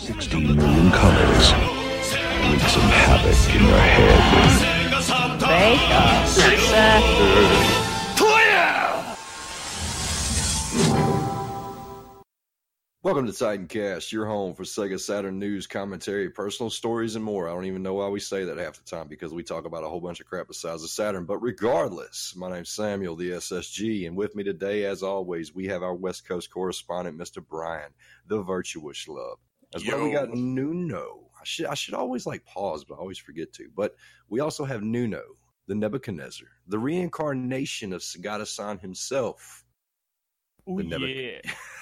60 million colors wreak some havoc in your head. Welcome to Titancast, your home for Sega Saturn news, commentary, personal stories, and more. I don't even know why we say that half the time because we talk about a whole bunch of crap besides the Saturn. But regardless, my name's Samuel, the SSG, and with me today, as always, we have our West Coast correspondent, Mr. Brian, the Virtuous Love. As well, we got Nuno. I should always pause, but I always forget to. But we also have Nuno, the Nebuchadnezzar, the reincarnation of Sagata-san himself. Oh, yeah.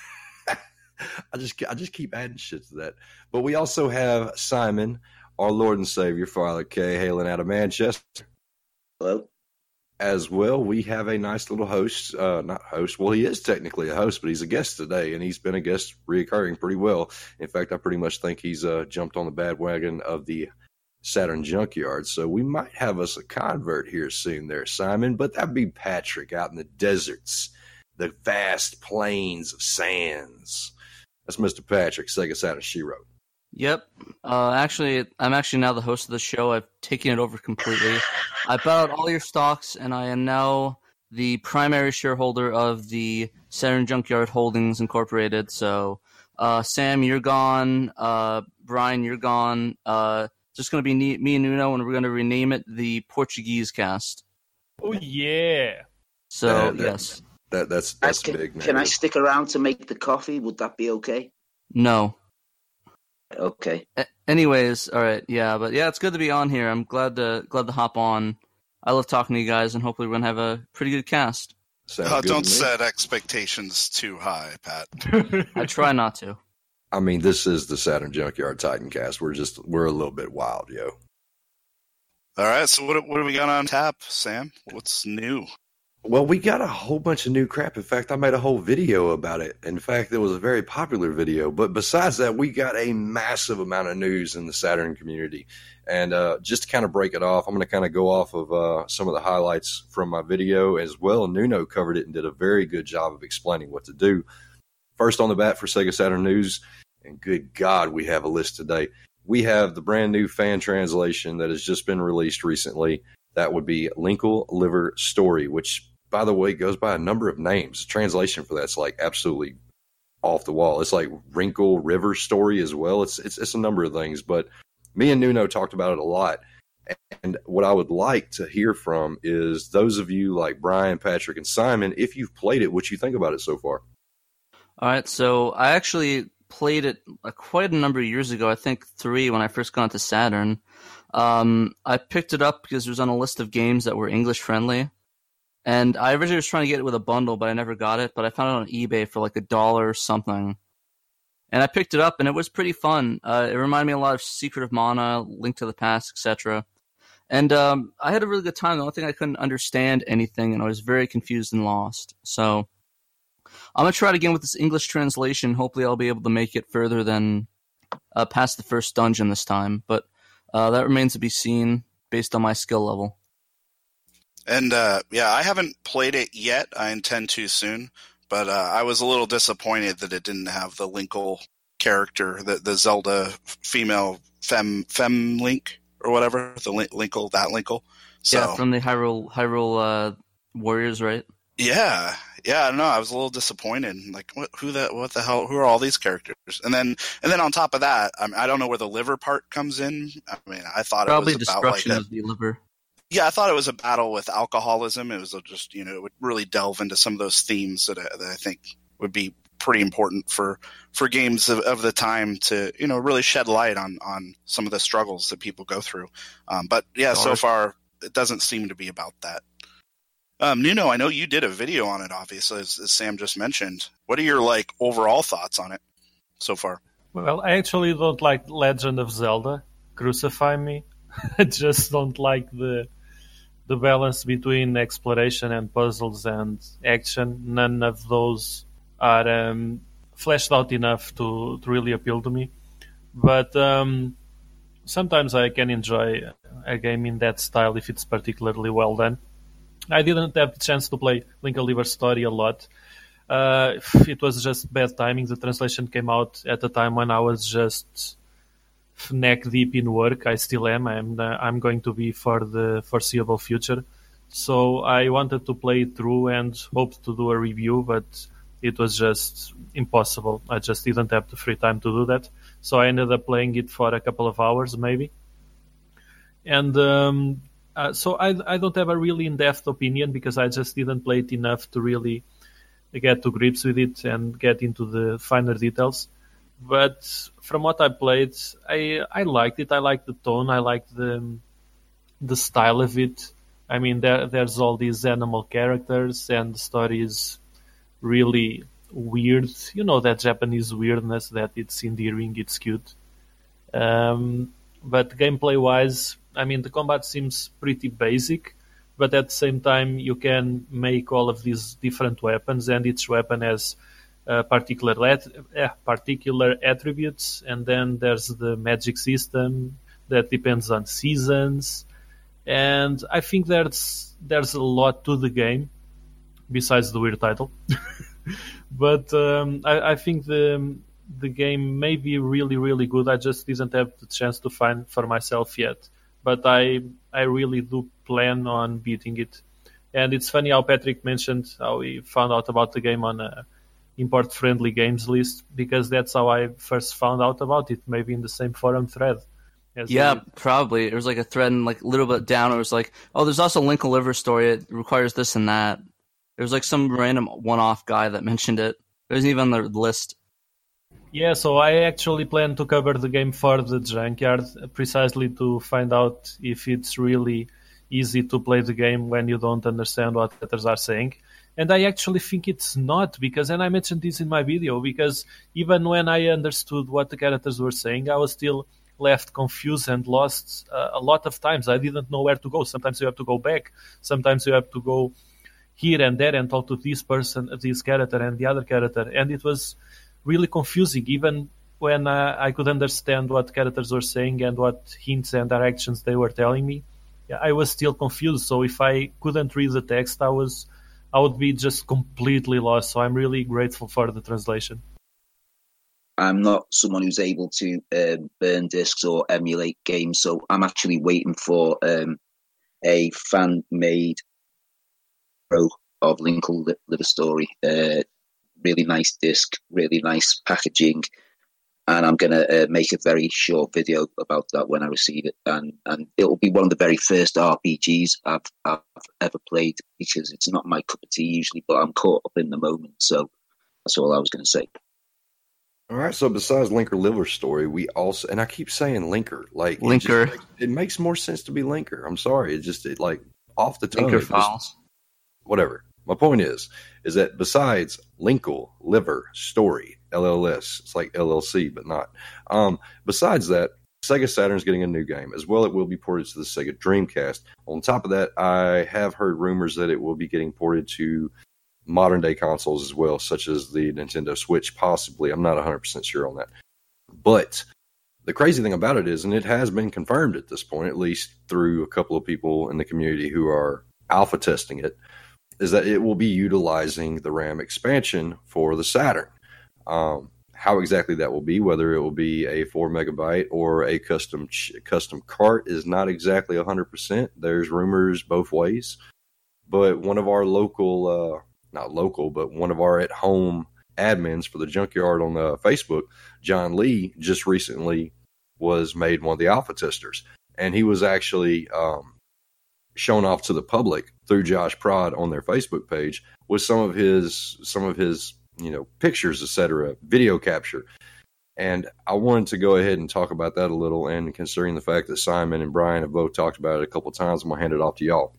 I just keep adding shit to that. But we also have Simon, our Lord and Savior, Father K, hailing out of Manchester. Hello. As well, we have a nice little host. Not host. Well, he is technically a host, but he's a guest today, and he's been a guest reoccurring pretty well. In fact, I pretty much think he's jumped on the bandwagon of the Saturn Junkyard. So we might have us a convert here soon there, Simon. But that'd be Patrick out in the deserts, the vast plains of sands. That's Mr. Patrick, Sega Saturn Shiro. Yep. I'm actually now the host of the show. I've taken it over completely. I bought out all your stocks, and I am now the primary shareholder of the Saturn Junkyard Holdings Incorporated. So, Sam, you're gone. Brian, you're gone. Just going to be me and Nuno, and we're going to rename it the Portuguese Cast. Oh, yeah. So, yes. That's big, man. Can I stick around to make the coffee? Would that be okay? No. Okay. Anyways, all right, yeah, but yeah, it's good to be on here. I'm glad to hop on. I love talking to you guys, and hopefully we're gonna have a pretty good cast. Don't set expectations too high, Pat. I try not to. I mean, this is the Saturn Junkyard Titancast. We're a little bit wild, yo. All right, so what do we got on tap, Sam? What's new? Well, we got a whole bunch of new crap. In fact, I made a whole video about it. In fact, it was a very popular video. But besides that, we got a massive amount of news in the Saturn community. And just to kind of break it off, I'm going to kind of go off of some of the highlights from my video as well. Nuno covered it and did a very good job of explaining what to do. First on the bat for Sega Saturn News, and good God, we have a list today. We have the brand new fan translation that has just been released recently. That would be Linkle Liver Story, which, by the way, goes by a number of names. The translation for that's absolutely off the wall. It's like Wrinkle River Story as well. It's a number of things, but me and Nuno talked about it a lot. And what I would like to hear from is those of you like Brian, Patrick, and Simon, if you've played it, what you think about it so far. All right, so I actually played it quite a number of years ago. I think 3 when I first got into Saturn. I picked it up because it was on a list of games that were English friendly. And I originally was trying to get it with a bundle, but I never got it. But I found it on eBay for $1 or something. And I picked it up, and it was pretty fun. It reminded me a lot of Secret of Mana, Link to the Past, etc. And I had a really good time. The only thing I couldn't understand anything, and I was very confused and lost. So I'm going to try it again with this English translation. Hopefully I'll be able to make it further than past the first dungeon this time. But that remains to be seen based on my skill level. And, I haven't played it yet. I intend to soon. But I was a little disappointed that it didn't have the Linkle character, the Zelda female fem Link or whatever, the Linkle, that Linkle. So, yeah, from the Hyrule Warriors, right? Yeah. Yeah, I don't know. I was a little disappointed. What the hell? Who are all these characters? And then on top of that, I don't know where the liver part comes in. I mean, I thought probably it was destruction about of the liver. Yeah, I thought it was a battle with alcoholism. It was just, it would really delve into some of those themes that I think would be pretty important for games of the time to, really shed light on some of the struggles that people go through. But yeah, so far it doesn't seem to be about that. Nuno, I know you did a video on it, obviously, as Sam just mentioned. What are your overall thoughts on it so far? Well, I actually don't like Legend of Zelda. Crucify me. I just don't like the balance between exploration and puzzles and action. None of those are fleshed out enough to really appeal to me. But sometimes I can enjoy a game in that style if it's particularly well done. I didn't have the chance to play Linkle Liver Story a lot. It was just bad timing. The translation came out at a time when I was just neck deep in work. I still am. I'm going to be for the foreseeable future. So I wanted to play it through and hoped to do a review, but it was just impossible. I just didn't have the free time to do that. So I ended up playing it for a couple of hours, maybe. And so I don't have a really in-depth opinion because I just didn't play it enough to really get to grips with it and get into the finer details. But from what I played, I liked it. I liked the tone. I liked the style of it. I mean, there's all these animal characters, and the story is really weird. You know, that Japanese weirdness that it's endearing, it's cute. But gameplay-wise, I mean, the combat seems pretty basic, but at the same time, you can make all of these different weapons, and each weapon has particular attributes, and then there's the magic system that depends on seasons. And I think there's a lot to the game besides the weird title. But I think the game may be really, really good. I just didn't have the chance to find for myself yet. But I really do plan on beating it. And it's funny how Patrick mentioned how he found out about the game on a import-friendly games list, because that's how I first found out about it, maybe in the same forum thread. Yeah, probably. There was like a thread and like a little bit down. It was like, oh, there's also Link and Liver story. It requires this and that. There was like some random one-off guy that mentioned it. It wasn't even on the list. Yeah, so I actually plan to cover the game for the Junkyard precisely to find out if it's really easy to play the game when you don't understand what others are saying. And I actually think it's not, because, and I mentioned this in my video, because even when I understood what the characters were saying, I was still left confused and lost a lot of times. I didn't know where to go. Sometimes you have to go back. Sometimes you have to go here and there and talk to this person, this character and the other character. And it was really confusing, even when I could understand what characters were saying and what hints and directions they were telling me. Yeah, I was still confused. So if I couldn't read the text, I would be just completely lost. So I'm really grateful for the translation. I'm not someone who's able to burn discs or emulate games, so I'm actually waiting for a fan-made pro of Link and Liver Story. Really nice disc, really nice packaging, and I'm going to make a very short video about that when I receive it. And it will be one of the very first RPGs I've ever played, because it's not my cup of tea usually, but I'm caught up in the moment. So that's all I was going to say. All right, so besides Link or Liver Story, we also, and I keep saying Linker, like Linker. It makes more sense to be Linker. I'm sorry, it like off the tongue. Linker files. Whatever. My point is that besides Linkle, Liver, Story, LLS, it's like LLC, but not. Besides that, Sega Saturn's getting a new game. As well, it will be ported to the Sega Dreamcast. On top of that, I have heard rumors that it will be getting ported to modern-day consoles as well, such as the Nintendo Switch, possibly. I'm not 100% sure on that. But the crazy thing about it is, and it has been confirmed at this point, at least through a couple of people in the community who are alpha testing it, is that it will be utilizing the RAM expansion for the Saturn. How exactly that will be, whether it will be a 4 megabyte or a custom cart, is not exactly 100%. There's rumors both ways. But one of our one of our at-home admins for the Junkyard on Facebook, John Lee, just recently was made one of the alpha testers. And he was actually shown off to the public through Josh Prod on their Facebook page with some of his pictures, etc., video capture. And I wanted to go ahead and talk about that a little, and considering the fact that Simon and Brian have both talked about it a couple of times, I'm going to hand it off to y'all.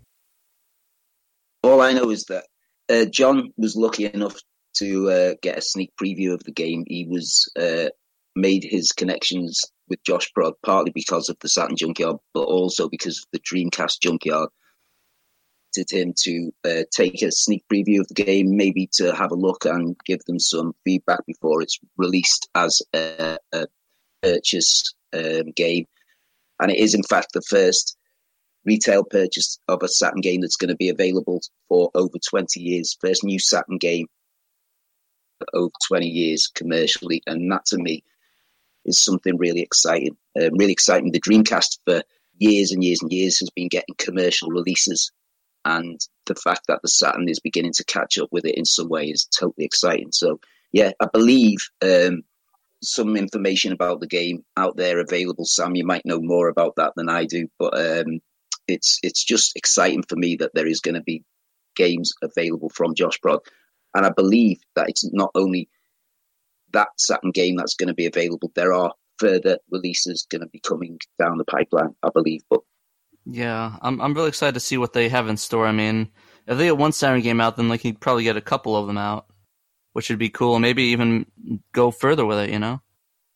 All I know is that John was lucky enough to get a sneak preview of the game. He was made his connections with Josh Prod partly because of the Saturn Junkyard, but also because of the Dreamcast Junkyard. Did him to take a sneak preview of the game, maybe to have a look and give them some feedback before it's released as a purchase game. And it is, in fact, the first retail purchase of a Saturn game that's going to be available for over 20 years. First new Saturn game over 20 years commercially, and that to me is something really exciting. Really exciting. The Dreamcast for years and years and years has been getting commercial releases, and the fact that the Saturn is beginning to catch up with it in some way is totally exciting. So yeah, I believe some information about the game out there available. Sam, you might know more about that than I do, but it's just exciting for me that there is going to be games available from Josh Prod. And I believe that it's not only that Saturn game that's going to be available. There are further releases going to be coming down the pipeline, I believe. But yeah, I'm really excited to see what they have in store. I mean, if they get one Saturn game out, then like you'd probably get a couple of them out, which would be cool. Maybe even go further with it, you know?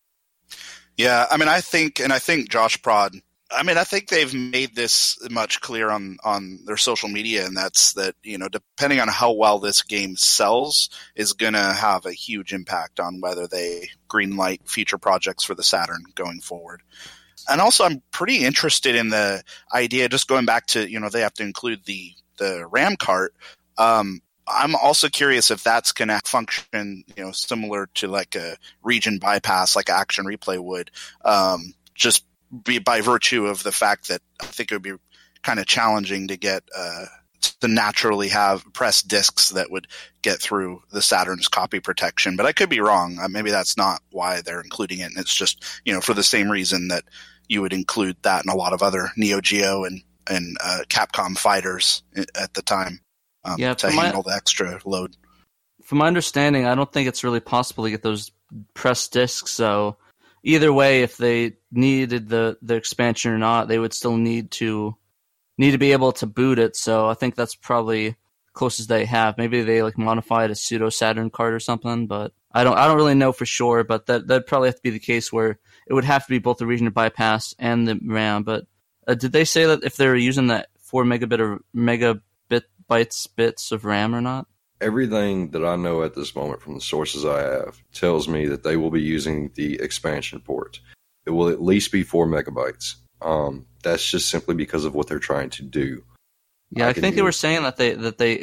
Yeah, I mean, I think Josh Prod, I mean, I think they've made this much clear on their social media, and that's that, you know, depending on how well this game sells is going to have a huge impact on whether they greenlight future projects for the Saturn going forward. And also, I'm pretty interested in the idea, just going back to, you know, they have to include the RAM cart. I'm also curious if that's going to function, you know, similar to like a region bypass, like Action Replay would, just be by virtue of the fact that I think it would be kind of challenging to get to naturally have press discs that would get through the Saturn's copy protection. But I could be wrong. Maybe that's not why they're including it. And it's just, you know, for the same reason that you would include that in a lot of other Neo Geo and Capcom fighters at the time to handle the extra load. From my understanding, I don't think it's really possible to get those press discs. So either way, if they needed the expansion or not, they would still need to be able to boot it. So I think that's probably closest they have. Maybe they like modified a pseudo Saturn card or something, but I don't really know for sure. But that'd probably have to be the case where it would have to be both the region bypass and the RAM. But did they say that if they're using that 4 megabytes bits of RAM or not? Everything that I know at this moment from the sources I have tells me that they will be using the expansion port. It will at least be 4 megabytes. That's just simply because of what they're trying to do. Yeah, I think they were saying that they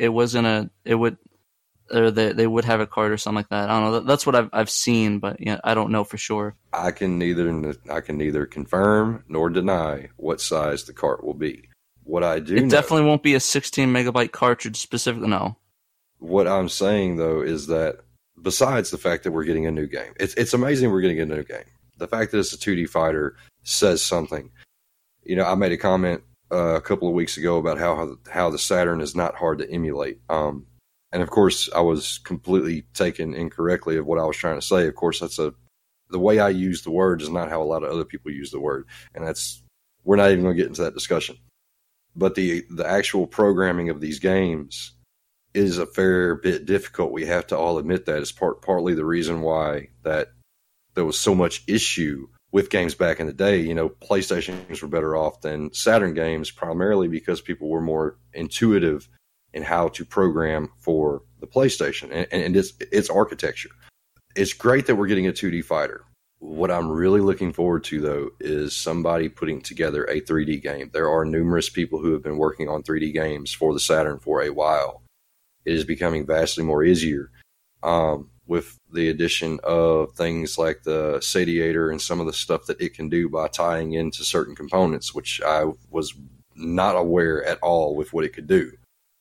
would have a card or something like that. I don't know. That's what I've seen, but yeah, I don't know for sure. I can neither confirm nor deny what size the cart will be. What I do, it definitely won't be a 16 megabyte cartridge specifically. No. What I'm saying, though, is that besides the fact that we're getting a new game, it's amazing we're getting a new game. The fact that it's a 2D fighter says something. You know, I made a comment a couple of weeks ago about how the Saturn is not hard to emulate. And, of course, I was completely taken incorrectly of what I was trying to say. Of course, the way I use the word is not how a lot of other people use the word. And we're not even going to get into that discussion. But the actual programming of these games is a fair bit difficult. We have to all admit that. It's partly the reason why that there was so much issue with games back in the day. You know, PlayStation games were better off than Saturn games, primarily because people were more intuitive in how to program for the PlayStation and its architecture. It's great that we're getting a 2D fighter. What I'm really looking forward to, though, is somebody putting together a 3D game. There are numerous people who have been working on 3D games for the Saturn for a while. It is becoming vastly more easier with the addition of things like the Sadiator and some of the stuff that it can do by tying into certain components, which I was not aware at all with what it could do.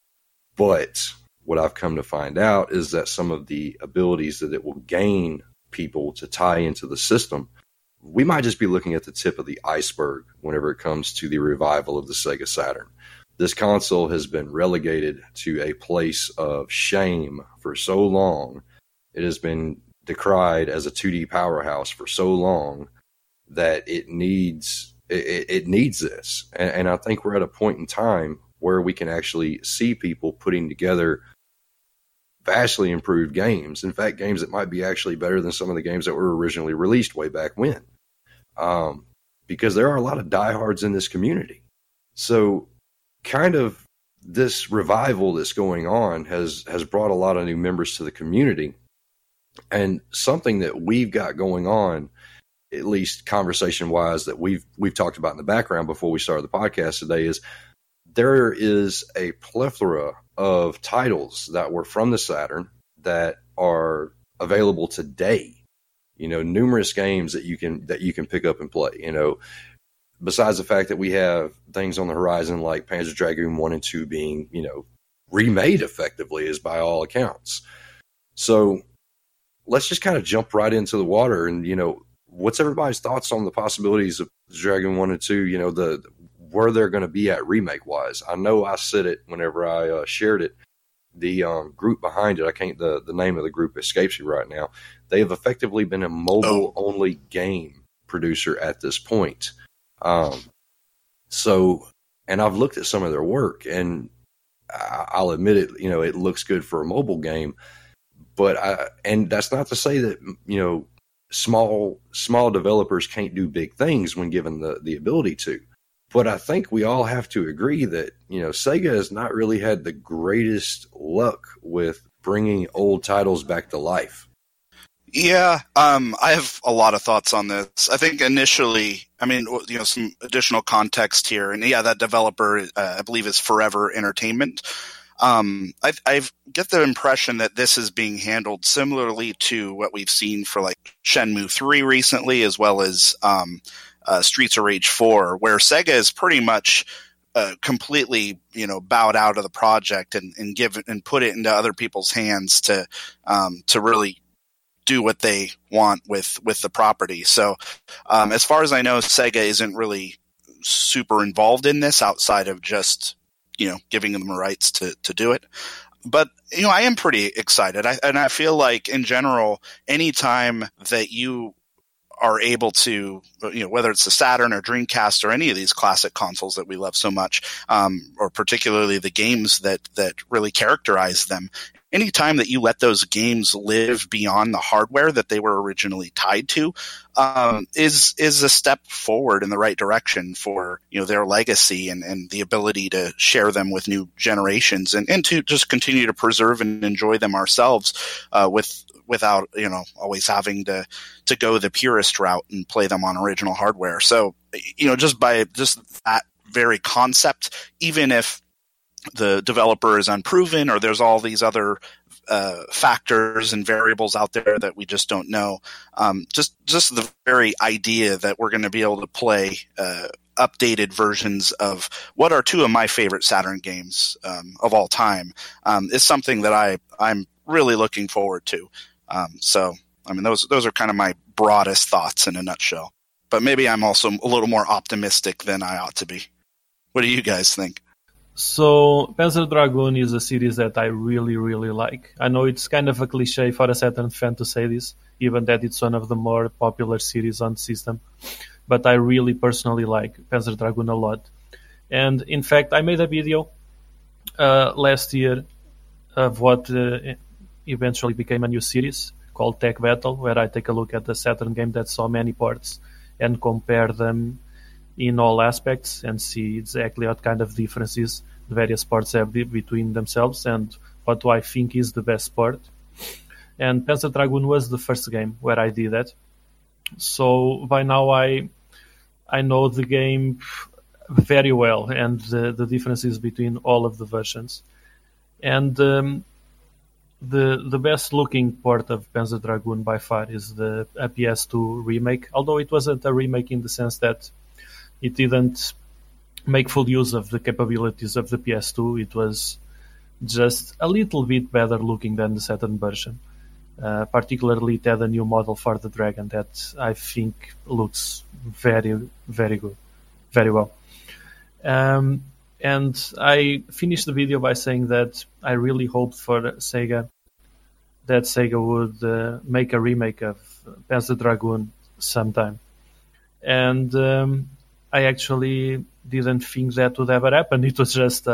But what I've come to find out is that some of the abilities that it will gain people to tie into the system, we might just be looking at the tip of the iceberg whenever it comes to the revival of the Sega Saturn. This console has been relegated to a place of shame for so long. It has been decried as a 2D powerhouse for so long that it needs this. And I think we're at a point in time where we can actually see people putting together vastly improved games. In fact, games that might be actually better than some of the games that were originally released way back when. Because there are a lot of diehards in this community. So kind of this revival that's going on has brought a lot of new members to the community. And something that we've got going on, at least conversation-wise, that we've talked about in the background before we started the podcast today, is there is a plethora of titles that were from the Saturn that are available today. Numerous games that you can pick up and play. Besides the fact that we have things on the horizon like Panzer Dragoon 1 and 2 being, remade effectively, is by all accounts. So let's just kind of jump right into the water. And, what's everybody's thoughts on the possibilities of Dragoon 1 and 2, where they're going to be at remake-wise? I know I said it whenever I shared it. The group behind it, the name of the group escapes me right now. They have effectively been a mobile-only game producer at this point. And I've looked at some of their work, and I'll admit it, it looks good for a mobile game, and that's not to say that, small developers can't do big things when given the ability to. But I think we all have to agree that, Sega has not really had the greatest luck with bringing old titles back to life. Yeah, I have a lot of thoughts on this. I think initially, some additional context here, and that developer, I believe, is Forever Entertainment. I get the impression that this is being handled similarly to what we've seen for like Shenmue 3 recently, as well as Streets of Rage 4, where Sega is pretty much completely, bowed out of the project and put it into other people's hands to really do what they want with the property. So, as far as I know, Sega isn't really super involved in this outside of just, giving them the rights to do it. But, I am pretty excited. I feel like in general, anytime that you are able to, whether it's the Saturn or Dreamcast or any of these classic consoles that we love so much, or particularly the games that really characterize them, anytime that you let those games live beyond the hardware that they were originally tied to, is a step forward in the right direction for, their legacy and the ability to share them with new generations and to just continue to preserve and enjoy them ourselves, without, always having to go the purist route and play them on original hardware. So, just by just that very concept, even if the developer is unproven or there's all these other factors and variables out there that we just don't know, just the very idea that we're going to be able to play updated versions of what are two of my favorite Saturn games of all time is something that I'm really looking forward to. So, those are kind of my broadest thoughts in a nutshell. But maybe I'm also a little more optimistic than I ought to be. What do you guys think? So, Panzer Dragoon is a series that I really, really like. I know it's kind of a cliche for a Saturn fan to say this, even that it's one of the more popular series on the system. But I really personally like Panzer Dragoon a lot. And in fact, I made a video last year of what eventually became a new series called Tech Battle, where I take a look at the Saturn game that saw many ports and compare them in all aspects and see exactly what kind of differences the various ports have between themselves and what do I think is the best port. And Panzer Dragoon was the first game where I did that. So by now I know the game very well and the differences between all of the versions. And the best looking port of Panzer Dragoon by far is the PS2 remake, although it wasn't a remake in the sense that it didn't make full use of the capabilities of the PS2. It was just a little bit better looking than the Saturn version. Particularly, it had a new model for the Dragon that I think looks very, very good, very well. And I finished the video by saying that I really hoped for Sega that Sega would make a remake of Panzer Dragoon sometime. And I actually didn't think that would ever happen. It was just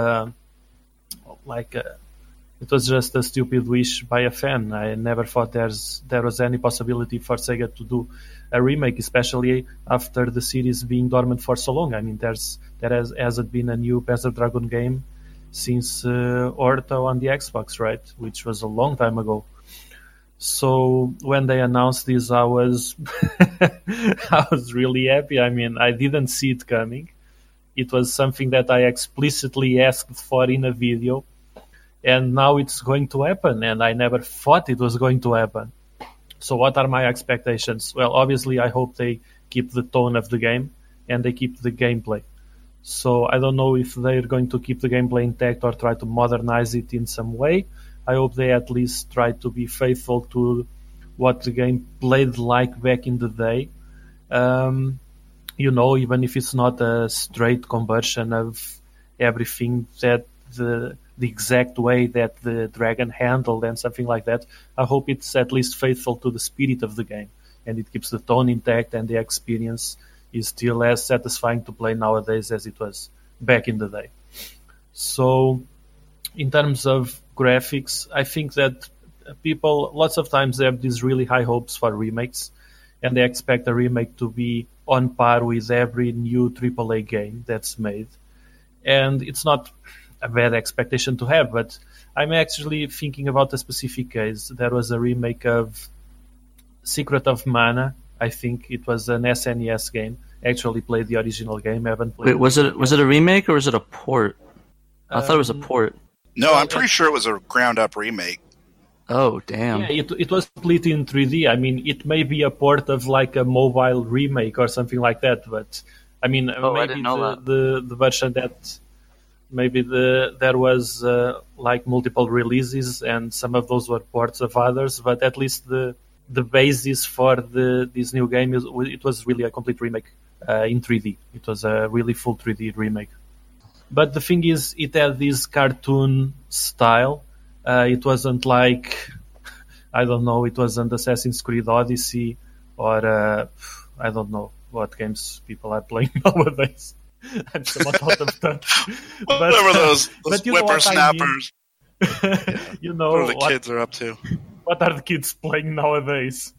it was just a stupid wish by a fan. I never thought there was any possibility for Sega to do a remake, especially after the series being dormant for so long. I mean, there hasn't been a new Panzer Dragoon game since Orta on the Xbox, right? Which was a long time ago. So when they announced this, I was I was really happy. I mean, I didn't see it coming. It was something that I explicitly asked for in a video, and now it's going to happen, and I never thought it was going to happen. So what are my expectations? Well, obviously, I hope they keep the tone of the game and they keep the gameplay. So I don't know if they're going to keep the gameplay intact or try to modernize it in some way. I hope they at least try to be faithful to what the game played like back in the day. Even if it's not a straight conversion of everything that the exact way that the dragon handled and something like that. I hope it's at least faithful to the spirit of the game and it keeps the tone intact and the experience is still as satisfying to play nowadays as it was back in the day. So in terms of graphics, I think that people lots of times they have these really high hopes for remakes and they expect a remake to be on par with every new AAA game that's made. And it's not a bad expectation to have, but I'm actually thinking about a specific case. There was a remake of Secret of Mana. I think it was an SNES game. I actually played the original game. I haven't played. Wait, was it a remake or was it a port? I thought it was a port. No, I'm pretty sure it was a ground-up remake. Oh, damn. Yeah, it was split in 3D. I mean, it may be a port of like a mobile remake or something like that, but I mean, maybe the version that maybe there was like multiple releases and some of those were ports of others, but at least the basis for this new game it was really a complete remake in 3D. It was a really full 3D remake. But the thing is, it had this cartoon style. It wasn't like, I don't know, it wasn't Assassin's Creed Odyssey or I don't know what games people are playing nowadays. I'm somewhat out of touch. Whatever those whippersnappers. You know what the kids are up to. What are the kids playing nowadays?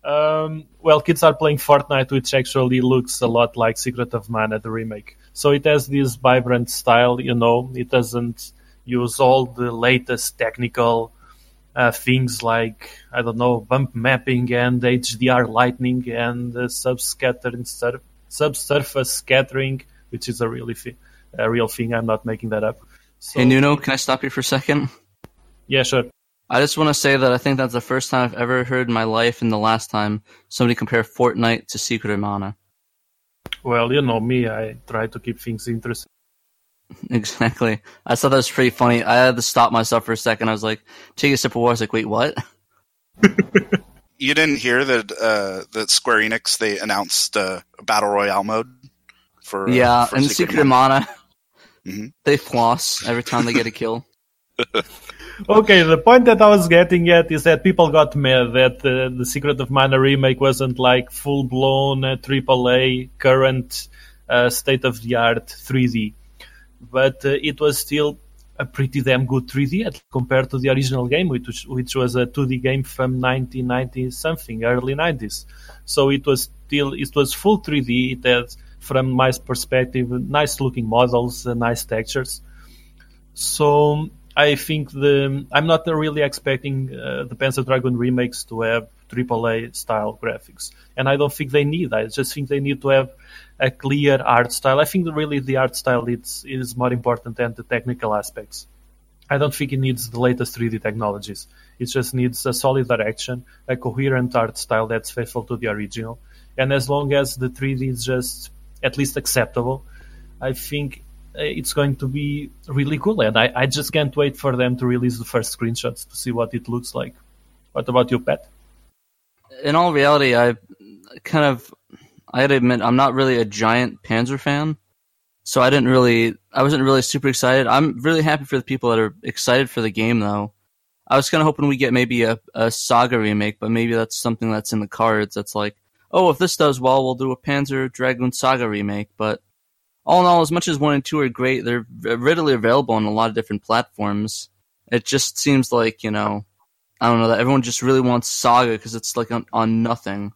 Well, kids are playing Fortnite, which actually looks a lot like Secret of Mana, the remake. So it has this vibrant style, it doesn't use all the latest technical things like, I don't know, bump mapping and HDR lighting and subsurface scattering, which is a real thing. I'm not making that up. So, hey, Nuno, can I stop you for a second? Yeah, sure. I just want to say that I think that's the first time I've ever heard in my life and the last time somebody compare Fortnite to Secret of Mana. Well, you know me, I try to keep things interesting. Exactly. I thought that was pretty funny. I had to stop myself for a second. I was like, take a sip of water. I was like, wait, what? You didn't hear that Square Enix, they announced a Battle Royale mode? For and Secret of Mana. Mm-hmm. They floss every time they get a kill. Okay, the point that I was getting at is that people got mad that the Secret of Mana remake wasn't like full-blown AAA, current, state-of-the-art 3D. But it was still a pretty damn good 3D compared to the original game, which was a 2D game from 1990-something, early 90s. So it was full 3D. It had, from my perspective, nice-looking models, nice textures. So I think I'm not really expecting the Panzer Dragoon remakes to have AAA style graphics, and I don't think they need. I just think they need to have a clear art style. I think really the art style is more important than the technical aspects. I don't think it needs the latest 3D technologies. It just needs a solid direction, a coherent art style that's faithful to the original, and as long as the 3D is just at least acceptable, I think it's going to be really cool, and I just can't wait for them to release the first screenshots to see what it looks like. What about you, Pat? In all reality, I had to admit, I'm not really a giant Panzer fan, so I wasn't really super excited. I'm really happy for the people that are excited for the game, though. I was kind of hoping we get maybe a Saga remake, but maybe that's something that's in the cards. That's like, oh, if this does well, we'll do a Panzer Dragoon Saga remake, but all in all, as much as 1 and 2 are great, they're readily available on a lot of different platforms. It just seems like, I don't know, that everyone just really wants Saga because it's like on nothing.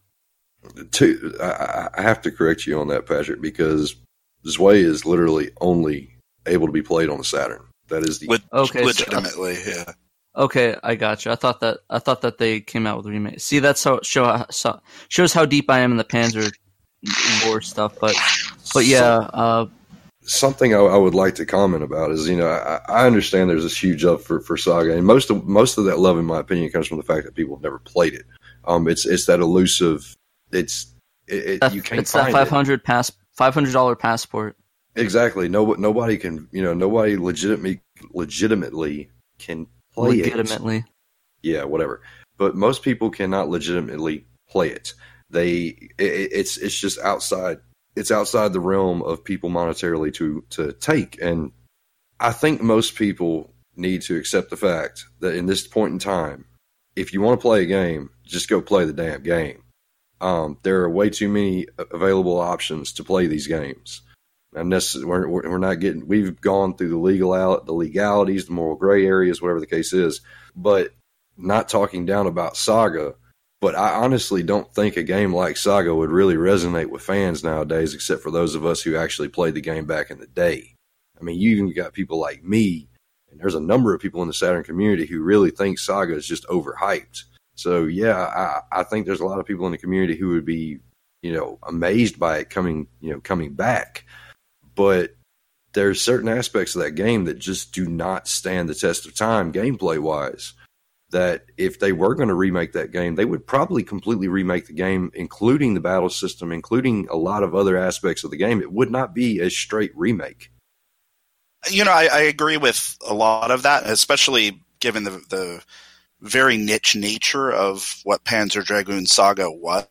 I have to correct you on that, Patrick, because Zwei is literally only able to be played on the Saturn. That is legitimately, yeah. Okay, I gotcha. I thought that they came out with a remake. See, that's how shows how deep I am in the Panzer lore stuff, but yeah. Something I would like to comment about is, I understand there's this huge up for Saga, and most of that love, in my opinion, comes from the fact that people have never played it. It's that elusive. You can't it's that find $500 passport. Exactly. Nobody can. Nobody legitimately can play it. Yeah, whatever. But most people cannot legitimately play it. It's just outside. It's outside the realm of people monetarily to take. And I think most people need to accept the fact that in this point in time, if you want to play a game, just go play the damn game. There are way too many available options to play these games. And we're not getting. We've gone through the legalities, the moral gray areas, whatever the case is. But not talking down about Saga, but I honestly don't think a game like Saga would really resonate with fans nowadays, except for those of us who actually played the game back in the day. I mean, you even got people like me, and there's a number of people in the Saturn community who really think Saga is just overhyped. So yeah, I think there's a lot of people in the community who would be, amazed by it coming back. But there's certain aspects of that game that just do not stand the test of time gameplay wise. That if they were going to remake that game, they would probably completely remake the game, including the battle system, including a lot of other aspects of the game. It would not be a straight remake. I agree with a lot of that, especially given the very niche nature of what Panzer Dragoon Saga was.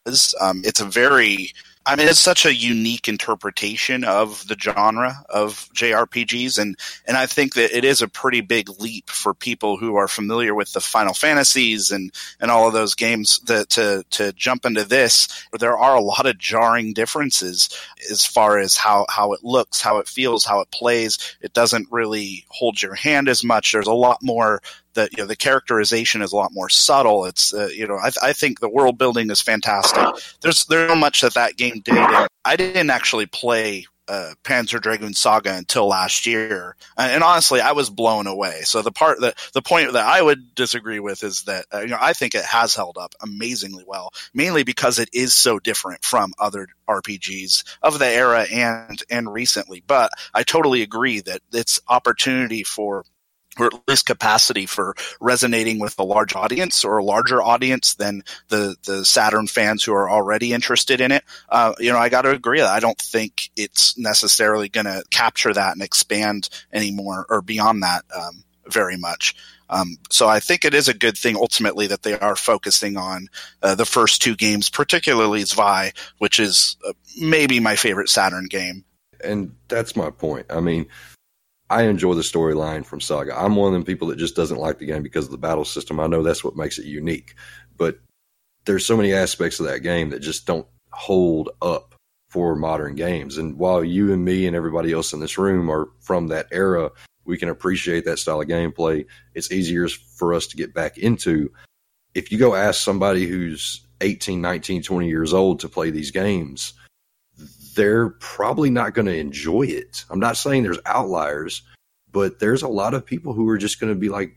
It's such a unique interpretation of the genre of JRPGs, and I think that it is a pretty big leap for people who are familiar with the Final Fantasies and all of those games to jump into this. There are a lot of jarring differences as far as how it looks, how it feels, how it plays. It doesn't really hold your hand as much. There's a lot more. The characterization is a lot more subtle. It's I think the world building is fantastic. There's so much that game did. I didn't actually play Panzer Dragoon Saga until last year, and honestly, I was blown away. So the point that I would disagree with is that I think it has held up amazingly well, mainly because it is so different from other RPGs of the era and recently. But I totally agree that its opportunity for, or at least capacity for, resonating with a large audience or a larger audience than the Saturn fans who are already interested in it. I got to agree that I don't think it's necessarily going to capture that and expand anymore or beyond that very much. So I think it is a good thing ultimately that they are focusing on the first two games, particularly Zwei, which is maybe my favorite Saturn game. And that's my point. I mean, I enjoy the storyline from Saga. I'm one of them people that just doesn't like the game because of the battle system. I know that's what makes it unique. But there's so many aspects of that game that just don't hold up for modern games. And while you and me and everybody else in this room are from that era, we can appreciate that style of gameplay. It's easier for us to get back into. If you go ask somebody who's 18, 19, 20 years old to play these games, they're probably not going to enjoy it. I'm not saying there's outliers, but there's a lot of people who are just going to be like,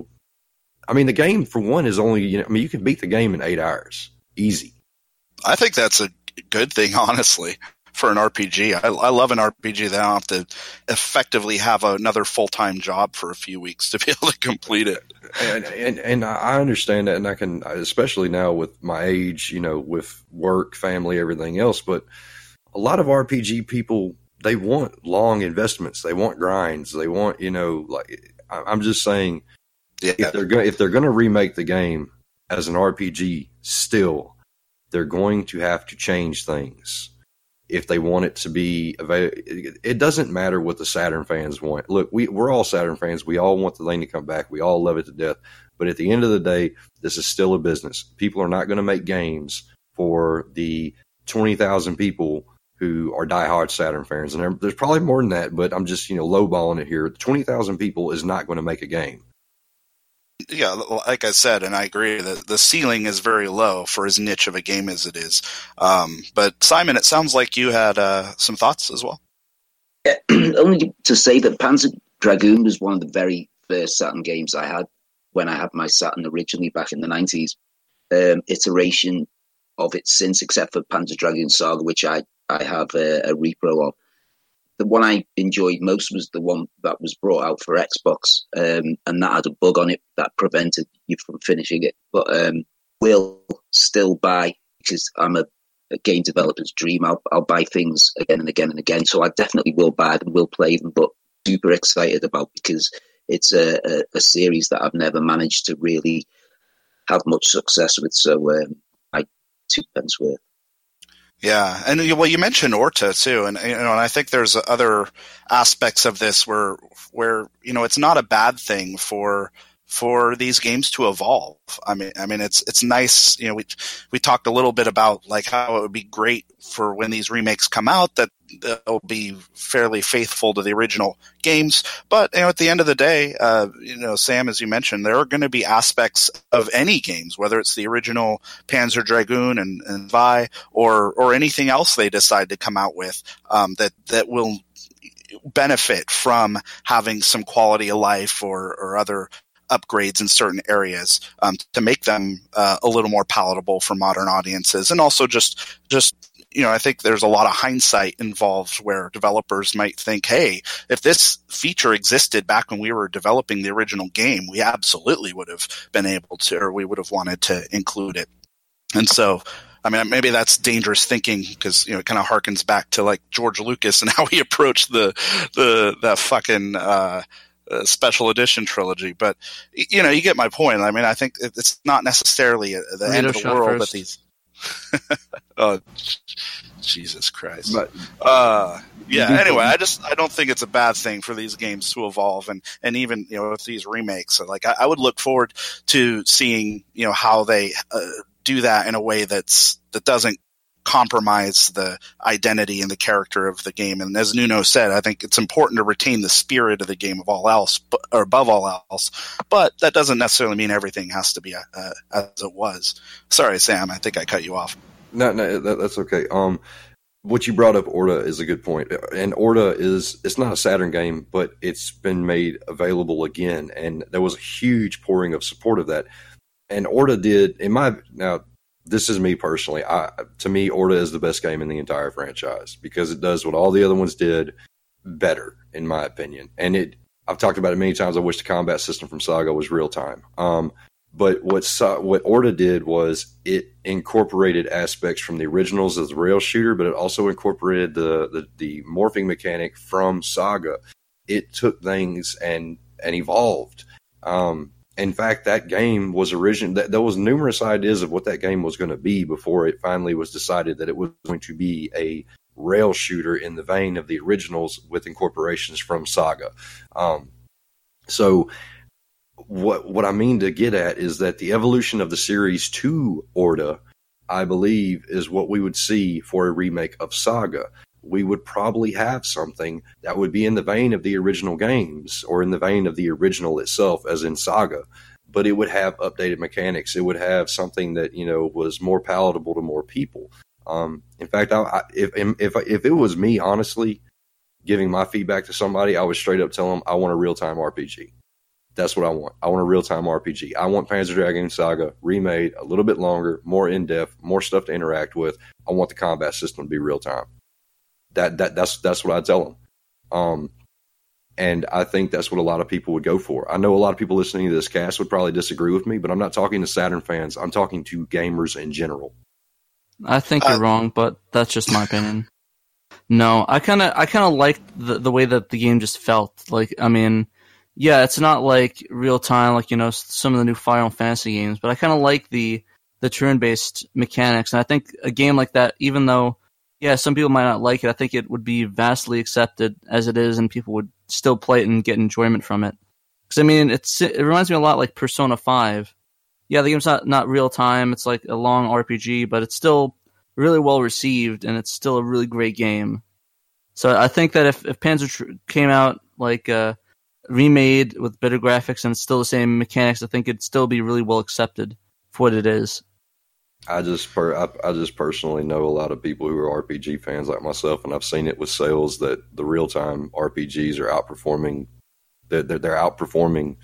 the game for one is only, you can beat the game in 8 hours. Easy. I think that's a good thing, honestly, for an RPG. I love an RPG that I don't have to effectively have another full-time job for a few weeks to be able to complete it. And I understand that, and I can, especially now with my age, with work, family, everything else, but a lot of RPG people, they want long investments. They want grinds. They want, I'm just saying, if they're going to remake the game as an RPG still, they're going to have to change things if they want it to be available. It doesn't matter what the Saturn fans want. Look, we're all Saturn fans. We all want the thing to come back. We all love it to death. But at the end of the day, this is still a business. People are not going to make games for the 20,000 people who are diehard Saturn fans. And there's probably more than that, but I'm just, lowballing it here. 20,000 people is not going to make a game. Yeah, like I said, and I agree, the ceiling is very low for as niche of a game as it is. But Simon, it sounds like you had some thoughts as well. Yeah, only to say that Panzer Dragoon was one of the very first Saturn games I had when I had my Saturn originally back in the 90s. Iteration of it since, except for Panzer Dragoon Saga, which I have a repro of. The one I enjoyed most was the one that was brought out for Xbox, and that had a bug on it that prevented you from finishing it. But will still buy, because I'm a game developer's dream. I'll buy things again and again and again. So I definitely will buy them, will play them, but super excited about, because it's a series that I've never managed to really have much success with. So I 2 pence worth. Yeah, and well, you mentioned Orta too, and and I think there's other aspects of this where it's not a bad thing for these games to evolve. I mean, it's nice. We talked a little bit about like how it would be great for when these remakes come out that they'll be fairly faithful to the original games. But at the end of the day, Sam, as you mentioned, there are going to be aspects of any games, whether it's the original Panzer Dragoon and Vi or anything else they decide to come out with, that will benefit from having some quality of life or other upgrades in certain areas to make them a little more palatable for modern audiences. And also just I think there's a lot of hindsight involved where developers might think, hey, if this feature existed back when we were developing the original game, we absolutely would have been able to, or we would have wanted to include it. And so, I mean, maybe that's dangerous thinking, because it kind of harkens back to like George Lucas and how he approached the fucking special edition trilogy. But you get my point. I mean, I think it's not necessarily the end of the world that these. Oh, Jesus Christ! But anyway, I don't think it's a bad thing for these games to evolve, and even with these remakes, like I would look forward to seeing how they do that in a way that doesn't compromise the identity and the character of the game. And as Nuno said, I think it's important to retain the spirit of the game above all else. But that doesn't necessarily mean everything has to be as it was. Sorry, Sam, I think I cut you off. No, that's okay. What you brought up, Orta, is a good point. And Orta it's not a Saturn game, but it's been made available again. And there was a huge pouring of support of that. And Orta did, now, this is me personally. To me, Orta is the best game in the entire franchise, because it does what all the other ones did better, in my opinion. And I've talked about it many times. I wish the combat system from Saga was real time. But what Orta did was it incorporated aspects from the originals as a rail shooter, but it also incorporated the morphing mechanic from Saga. It took things and evolved. In fact, that game was there was numerous ideas of what that game was going to be before it finally was decided that it was going to be a rail shooter in the vein of the originals with incorporations from Saga. So what I mean to get at is that the evolution of the series to Orta, I believe, is what we would see for a remake of Saga. We would probably have something that would be in the vein of the original games, or in the vein of the original itself, as in Saga, but it would have updated mechanics. It would have something that, was more palatable to more people. In fact, if it was me, honestly, giving my feedback to somebody, I would straight up tell them I want a real-time RPG. That's what I want. I want a real-time RPG. I want Panzer Dragoon Saga remade, a little bit longer, more in-depth, more stuff to interact with. I want the combat system to be real-time. That's what I tell them. And I think that's what a lot of people would go for. I know a lot of people listening to this cast would probably disagree with me, but I'm not talking to Saturn fans. I'm talking to gamers in general. I think you're wrong, but that's just my opinion. No, I kind of liked the way that the game just felt. Like, I mean, yeah, it's not like real time, like, some of the new Final Fantasy games, but I kind of like the turn-based mechanics. And I think a game like that, even though, yeah, some people might not like it, I think it would be vastly accepted as it is, and people would still play it and get enjoyment from it. Because, I mean, it reminds me a lot like Persona 5. Yeah, the game's not real time, it's like a long RPG, but it's still really well received, and it's still a really great game. So I think that if Panzer came out like remade with better graphics and still the same mechanics, I think it'd still be really well accepted for what it is. I just personally know a lot of people who are RPG fans like myself, and I've seen it with sales that the real time RPGs are outperforming. They're outperforming,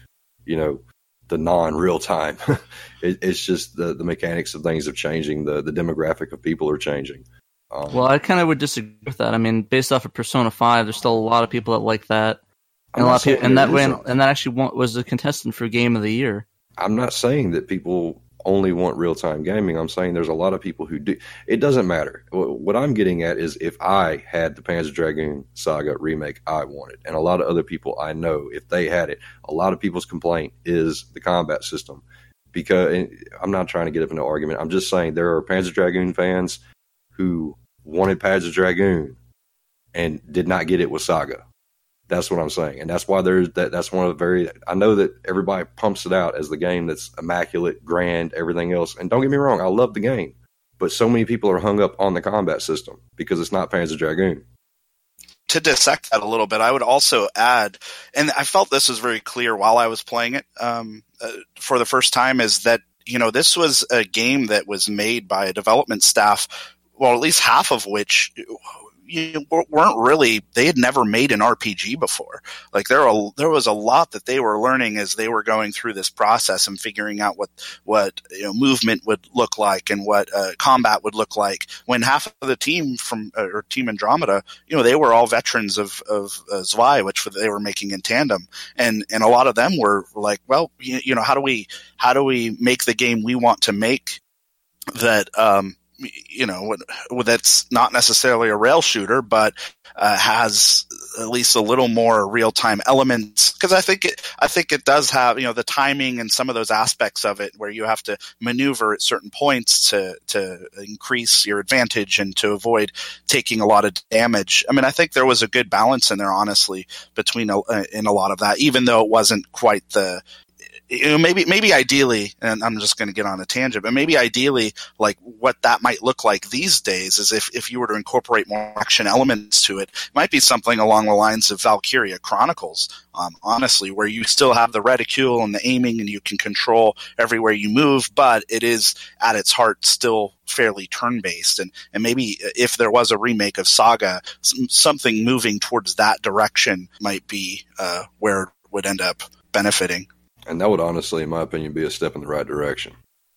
the non real time. It's just the mechanics of things are changing. The demographic of people are changing. Well, I kind of would disagree with that. I mean, based off of Persona 5, there's still a lot of people that like that, and a lot of people, and that actually was a contestant for Game of the Year. I'm not saying that people only want real-time gaming. I'm saying there's a lot of people who do. It doesn't matter. What I'm getting at is if I had the Panzer Dragoon Saga remake I wanted, and a lot of other people I know, if they had it, a lot of people's complaint is the combat system. Because I'm not trying to get up in an argument. I'm just saying there are Panzer Dragoon fans who wanted Panzer Dragoon and did not get it with Saga. That's what I'm saying. And that's why that's one of the I know that everybody pumps it out as the game that's immaculate, grand, everything else. And don't get me wrong, I love the game. But so many people are hung up on the combat system because it's not Panzer Dragoon. To dissect that a little bit, I would also add, and I felt this was very clear while I was playing it for the first time, is that, this was a game that was made by a development staff, well, at least half of which weren't really, they had never made an RPG before. Like there was a lot that they were learning as they were going through this process and figuring out what movement would look like and what combat would look like. When half of the team from or Team Andromeda, they were all veterans of Zwei, which they were making in tandem, and a lot of them were like, well, how do we make the game we want to make that that's not necessarily a rail shooter, but has at least a little more real time elements. Because I think it does have the timing and some of those aspects of it where you have to maneuver at certain points to increase your advantage and to avoid taking a lot of damage. I mean, I think there was a good balance in there, honestly, between in a lot of that, even though it wasn't quite the. Maybe ideally, and I'm just going to get on a tangent, but maybe ideally, like what that might look like these days is if you were to incorporate more action elements to it, it might be something along the lines of Valkyria Chronicles, honestly, where you still have the reticule and the aiming and you can control everywhere you move, but it is at its heart still fairly turn-based. And maybe if there was a remake of Saga, something moving towards that direction might be where it would end up benefiting. And that would honestly, in my opinion, be a step in the right direction.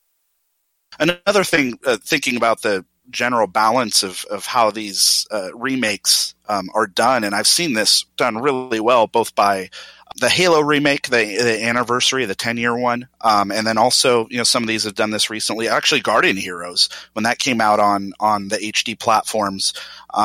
Another thing, thinking about the general balance of how these remakes are done, and I've seen this done really well, both by the Halo remake, the anniversary, the 10-year one, and then also, some of these have done this recently. Actually, Guardian Heroes, when that came out on the HD platforms,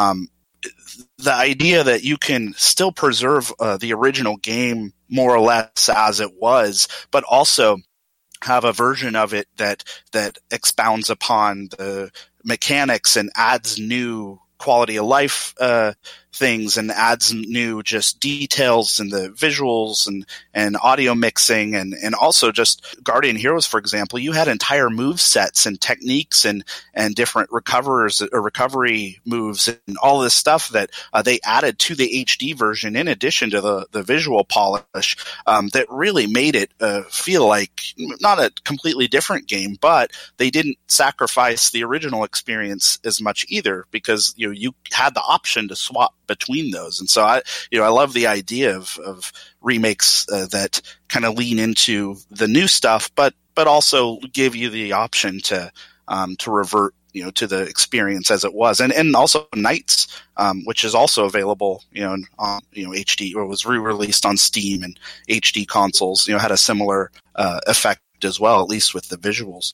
the idea that you can still preserve the original game more or less as it was, but also have a version of it that expounds upon the mechanics and adds new quality of life things and adds new just details in the visuals and audio mixing and also just Guardian Heroes, for example, you had entire move sets and techniques and different recovery moves and all this stuff that they added to the HD version in addition to the visual polish that really made it feel like not a completely different game, but they didn't sacrifice the original experience as much either because you had the option to swap between those. And so I love the idea of remakes that kind of lean into the new stuff, but also give you the option to revert, to the experience as it was. And also Knights, which is also available, on, HD, or was re-released on Steam and HD consoles, had a similar effect as well, at least with the visuals.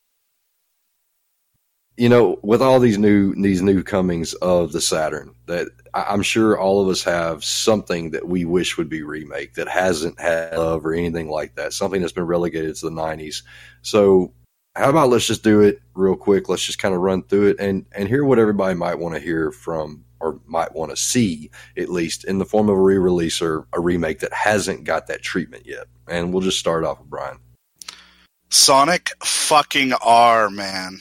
With all these new comings of the Saturn, that I'm sure all of us have something that we wish would be remake that hasn't had love or anything like that, something that's been relegated to the 90s. So how about let's just do it real quick. Let's just kind of run through it and hear what everybody might want to hear from or might want to see, at least in the form of a re-release or a remake that hasn't got that treatment yet. And we'll just start off with Brian. Sonic fucking R, man.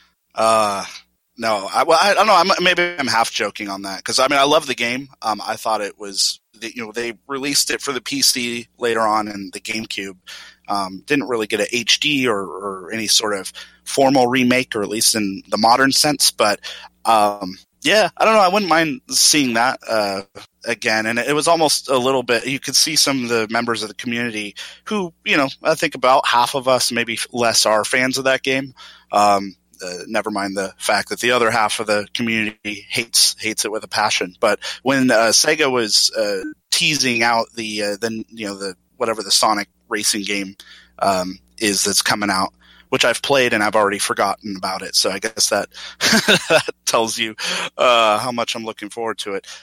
No, I don't know. Maybe I'm half joking on that because I love the game. I thought it was, they released it for the PC later on in the GameCube. Didn't really get an HD or any sort of formal remake, or at least in the modern sense. But yeah, I don't know. I wouldn't mind seeing that again. And it was almost a little bit. You could see some of the members of the community who, I think about half of us, maybe less, are fans of that game. Never mind the fact that the other half of the community hates it with a passion. But when Sega was teasing out the whatever the Sonic racing game is that's coming out which I've played and I've already forgotten about it. So I guess that that tells you how much I'm looking forward to it.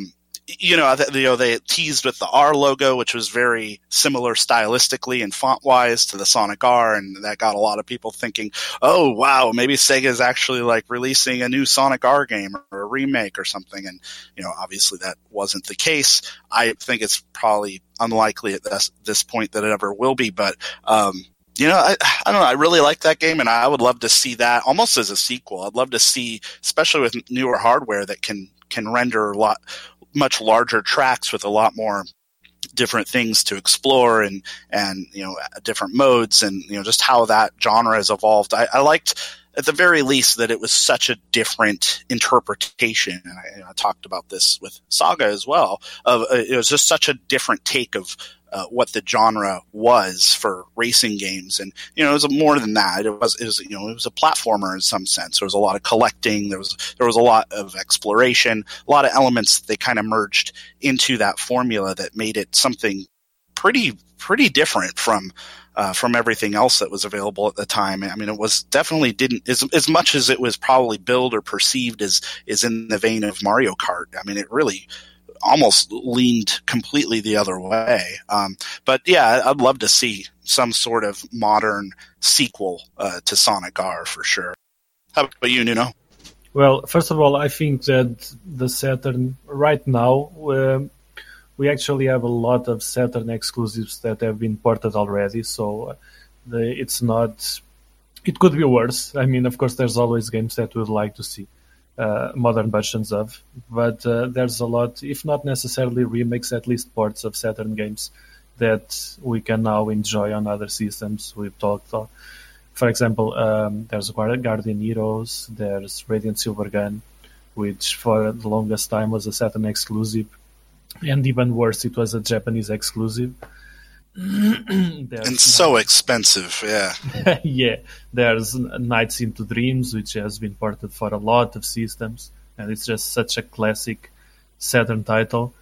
They teased with the R logo, which was very similar stylistically and font-wise to the Sonic R, and that got a lot of people thinking, oh, wow, maybe Sega is actually like releasing a new Sonic R game or a remake or something. And, obviously that wasn't the case. I think it's probably unlikely at this point that it ever will be, but I don't know. I really like that game, and I would love to see that almost as a sequel. I'd love to see, especially with newer hardware that can render much larger tracks with a lot more different things to explore and different modes and just how that genre has evolved. I liked at the very least that it was such a different interpretation, and I talked about this with Saga as well. It was just such a different take of what the genre was for racing games, and it was more than that. It was a platformer in some sense. There was a lot of collecting. There was a lot of exploration, a lot of elements that they kind of merged into that formula that made it something pretty different from everything else that was available at the time. I mean, it was definitely didn't as much as it was probably billed or perceived as is in the vein of Mario Kart. I mean, it really almost leaned completely the other way. But yeah, I'd love to see some sort of modern sequel to Sonic R for sure. How about you, Nuno? Well, first of all, I think that the Saturn right now, we actually have a lot of Saturn exclusives that have been ported already, so it's not. It could be worse. I mean, of course, there's always games that we'd like to see modern versions of, but there's a lot, if not necessarily remakes, at least ports of Saturn games that we can now enjoy on other systems. We've talked, for example, there's Guardian Heroes, there's Radiant Silvergun, which for the longest time was a Saturn exclusive, and even worse, it was a Japanese exclusive. And so expensive, yeah. Yeah, there's Nights into Dreams, which has been ported for a lot of systems, and it's just such a classic Saturn title.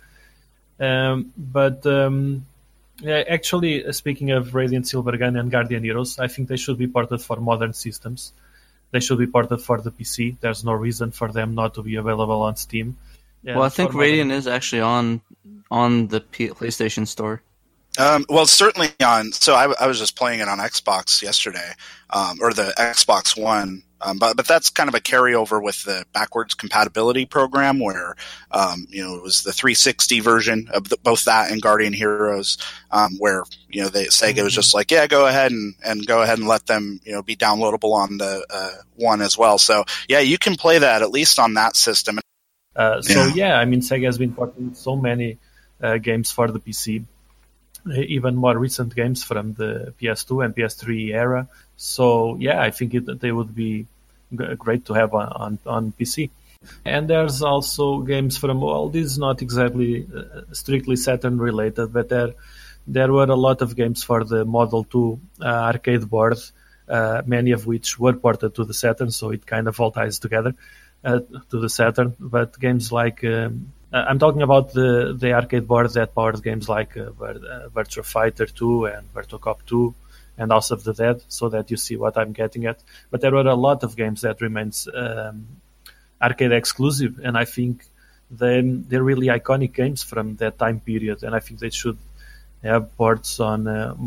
Actually, speaking of Radiant Silvergun and Guardian Heroes, I think they should be ported for modern systems. They should be ported for the PC. There's no reason for them not to be available on Steam. Well, I think Radiant is actually on the PlayStation Store. Well, certainly on. So I was just playing it on Xbox yesterday, or the Xbox One. But that's kind of a carryover with the backwards compatibility program, where it was the 360 version of both that and Guardian Heroes, where Sega was just like, yeah, go ahead and let them be downloadable on the one as well. So yeah, you can play that at least on that system. I mean, Sega has been porting so many games for the PC. Even more recent games from the PS2 and PS3 era. So, yeah, I think they would be great to have on PC. And there's also games from, well, this is not exactly strictly Saturn related, but there were a lot of games for the Model 2 arcade board, many of which were ported to the Saturn, so it kind of all ties together to the Saturn. But games like... I'm talking about the arcade board that powered games like Virtua Fighter 2 and Virtua Cop 2 and House of the Dead, so that you see what I'm getting at. But there were a lot of games that remains arcade exclusive, and I think they're really iconic games from that time period, and I think they should have ports on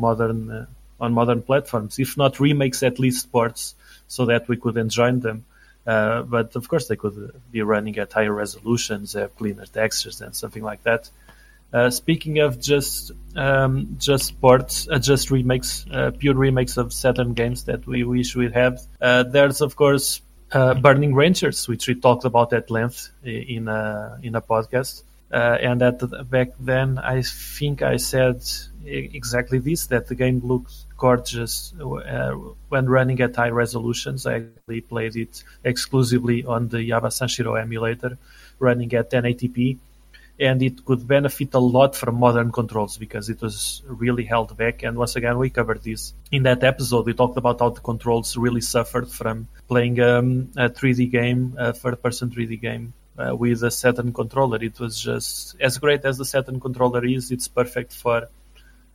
modern platforms, if not remakes, at least ports, so that we could enjoy them. But of course they could be running at higher resolutions, have cleaner textures and something like that. Speaking of just ports, just remakes, pure remakes of Saturn games that we wish we'd have, there's of course Burning Rangers, which we talked about at length in a podcast. And back then, I think I said exactly this, that the game looks gorgeous when running at high resolutions. I actually played it exclusively on the Yaba Sanshiro emulator, running at 1080p, and it could benefit a lot from modern controls because it was really held back. And once again, we covered this in that episode. We talked about how the controls really suffered from playing a 3D game, a third-person 3D game, with a Saturn controller. It was just as great as the Saturn controller is. It's perfect for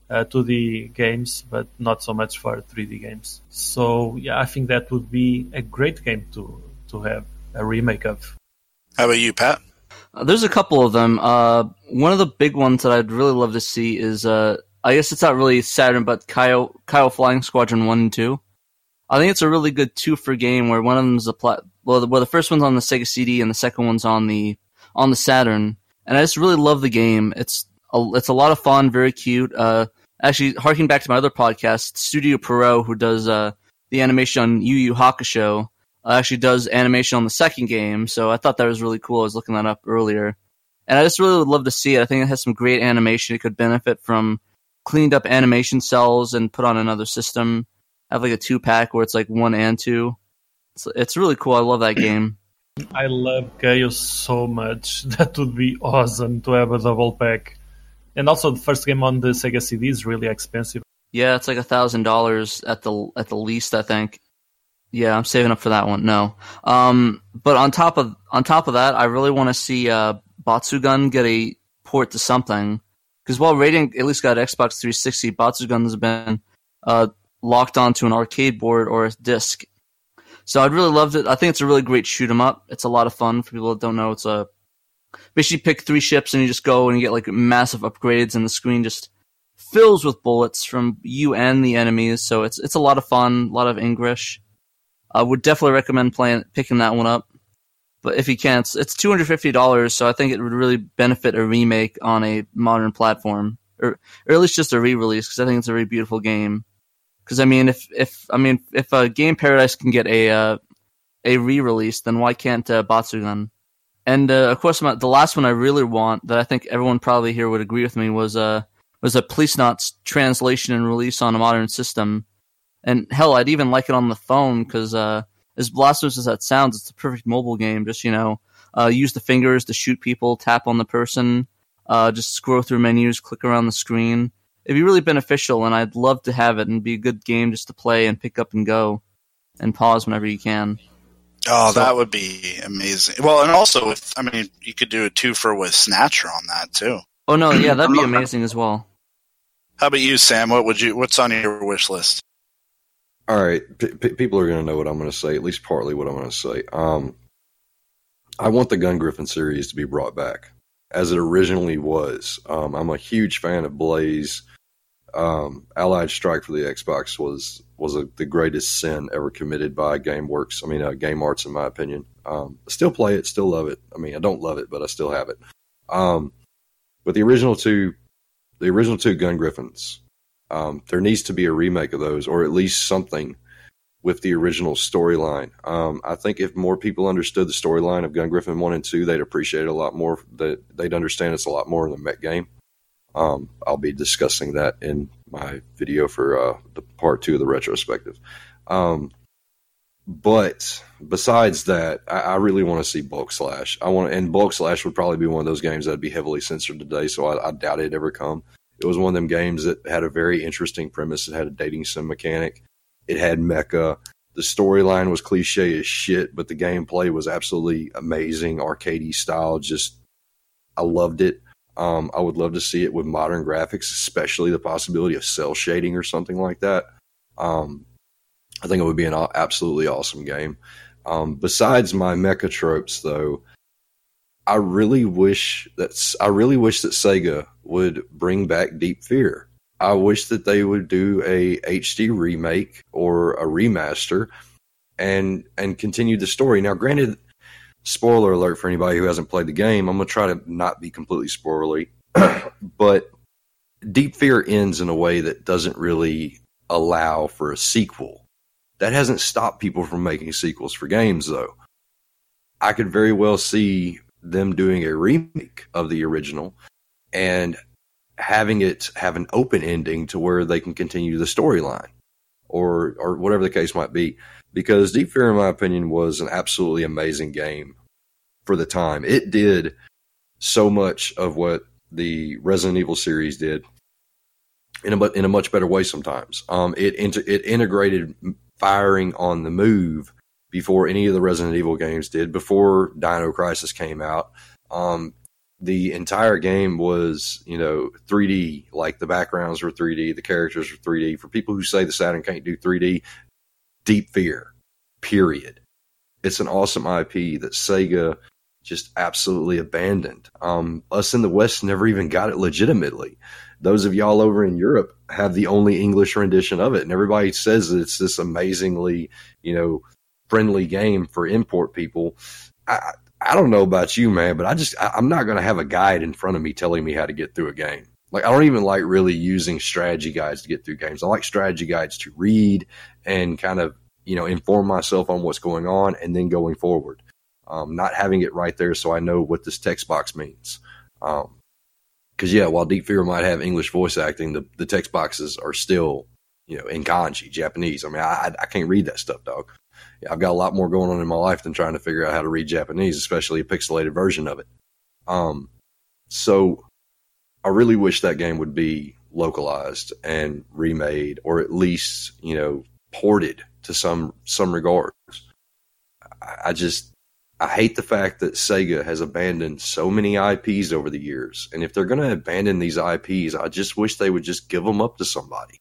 2D games, but not so much for 3D games. So yeah, I think that would be a great game to have a remake of. How about you, Pat? There's a couple of them. One of the big ones that I'd really love to see is, I guess it's not really Saturn, but Kyle Flying Squadron 1 and 2. I think it's a really good two-for game where one of them is where the first one's on the Sega CD and the second one's on the Saturn. And I just really love the game. It's a lot of fun, very cute. Actually, harking back to my other podcast, Studio Pierrot, who does the animation on Yu Yu Hakusho, actually does animation on the second game, so I thought that was really cool. I was looking that up earlier. And I just really would love to see it. I think it has some great animation. It could benefit from cleaned up animation cells and put on another system. Have like a 2-pack where it's like 1 and 2. It's really cool. I love that game. I love Chaos so much. That would be awesome to have a double pack. And also the first game on the Sega CD is really expensive. Yeah, it's like $1,000 at the least, I think. Yeah, I'm saving up for that one. No. But on top of that, I really want to see Batsugun get a port to something. Because while Radiant at least got Xbox 360, Batsugun has been locked onto an arcade board or a disc. So I'd really love it. I think it's a really great shoot 'em up. It's a lot of fun for people that don't know. It's basically pick 3 ships and you just go and you get like massive upgrades, and the screen just fills with bullets from you and the enemies. So it's a lot of fun, a lot of English. I would definitely recommend picking that one up. But if you can, it's $250, so I think it would really benefit a remake on a modern platform, or at least just a re-release, because I think it's a very beautiful game. Because I mean, if Game Paradise can get a re-release, then why can't Batsugun? And of course, the last one I really want, that I think everyone probably here would agree with me, was a Policenauts translation and release on a modern system. And hell, I'd even like it on the phone, because as blasphemous as that sounds, it's the perfect mobile game. Just, use the fingers to shoot people, tap on the person, just scroll through menus, click around the screen. It'd be really beneficial, and I'd love to have it and be a good game just to play and pick up and go and pause whenever you can. Oh, that would be amazing. Well, and also, you could do a 2-for with Snatcher on that, too. Oh, no, yeah, that'd be amazing as well. How about you, Sam? What's on your wish list? All right, people are going to know what I'm going to say, at least partly what I'm going to say. I want the Gun Griffin series to be brought back, as it originally was. I'm a huge fan of Blaze. Allied Strike for the Xbox was the greatest sin ever committed by Game Arts, in my opinion. I still play it, still love it. I don't love it, but I still have it. But the original two Gun Griffins, there needs to be a remake of those, or at least something with the original storyline. I think if more people understood the storyline of Gun Griffin 1 and 2, they'd appreciate it a lot more. They'd understand it's a lot more than a mech game. I'll be discussing that in my video for the part 2 of the retrospective. But besides that, I really want to see Bulk Slash. And Bulk Slash would probably be one of those games that'd be heavily censored today, so I doubt it'd ever come. It was one of them games that had a very interesting premise. It had a dating sim mechanic. It had mecha. The storyline was cliche as shit, but the gameplay was absolutely amazing, arcadey style. I loved it. I would love to see it with modern graphics, especially the possibility of cell shading or something like that. I think it would be an absolutely awesome game. Besides my mecha tropes, though, I really wish that Sega would bring back Deep Fear. I wish that they would do a HD remake or a remaster and continue the story. Now, granted, spoiler alert for anybody who hasn't played the game, I'm going to try to not be completely spoilery, but Deep Fear ends in a way that doesn't really allow for a sequel. That hasn't stopped people from making sequels for games, though. I could very well see them doing a remake of the original and having it have an open ending to where they can continue the storyline or whatever the case might be. Because Deep Fear, in my opinion, was an absolutely amazing game for the time. It did so much of what the Resident Evil series did in a much better way sometimes. It integrated firing on the move before any of the Resident Evil games did, before Dino Crisis came out. the entire game was, 3D, like the backgrounds were 3D, the characters were 3D. For people who say the Saturn can't do 3D, Deep Fear, period. It's an awesome IP that Sega just absolutely abandoned. Us in the West never even got it legitimately. Those of y'all over in Europe have the only English rendition of it, and everybody says that it's this amazingly, friendly game for import people. I don't know about you, man, but I'm not going to have a guide in front of me telling me how to get through a game. Like, I don't even like really using strategy guides to get through games. I like strategy guides to read and kind of, inform myself on what's going on and then going forward. Not having it right there so I know what this text box means. Because, while Deep Fear might have English voice acting, the text boxes are still, in kanji, Japanese. I mean, I can't read that stuff, dog. I've got a lot more going on in my life than trying to figure out how to read Japanese, especially a pixelated version of it. So I really wish that game would be localized and remade, or at least, ported to some regards. I hate the fact that Sega has abandoned so many IPs over the years. And if they're going to abandon these IPs, I just wish they would just give them up to somebody.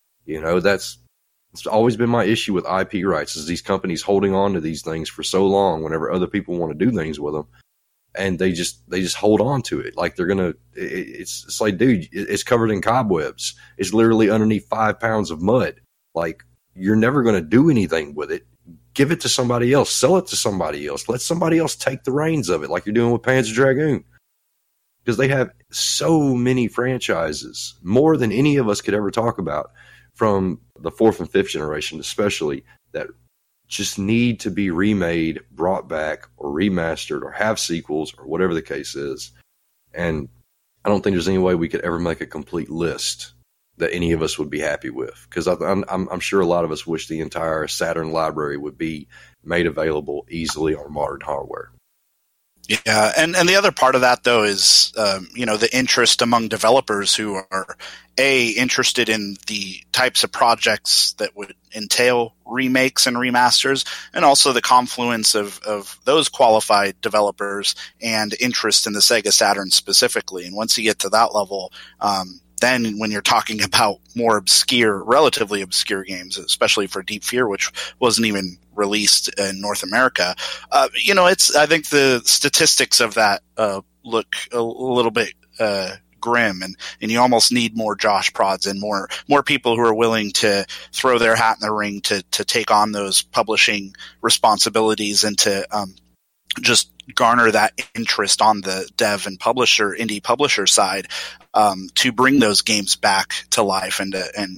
It's always been my issue with IP rights, is these companies holding on to these things for so long whenever other people want to do things with them. And they just hold on to it. Like they're going to, it's like, dude, it's covered in cobwebs. It's literally underneath 5 pounds of mud. Like, you're never going to do anything with it. Give it to somebody else. Sell it to somebody else. Let somebody else take the reins of it, like you're doing with Panzer Dragoon. Because they have so many franchises, more than any of us could ever talk about, from the 4th and 5th generation especially, that just need to be remade, brought back, or remastered, or have sequels, or whatever the case is. And I don't think there's any way we could ever make a complete list that any of us would be happy with. Because I'm sure a lot of us wish the entire Saturn library would be made available easily on modern hardware. Yeah, and the other part of that, though, is, the interest among developers who are, interested in the types of projects that would entail remakes and remasters, and also the confluence of those qualified developers and interest in the Sega Saturn specifically. And once you get to that level, then when you're talking about more relatively obscure games, especially for Deep Fear, which wasn't even released in North America, I think the statistics of that look a little bit grim, and you almost need more Josh Prods and more people who are willing to throw their hat in the ring to take on those publishing responsibilities and to just garner that interest on the dev and indie publisher side, to bring those games back to life so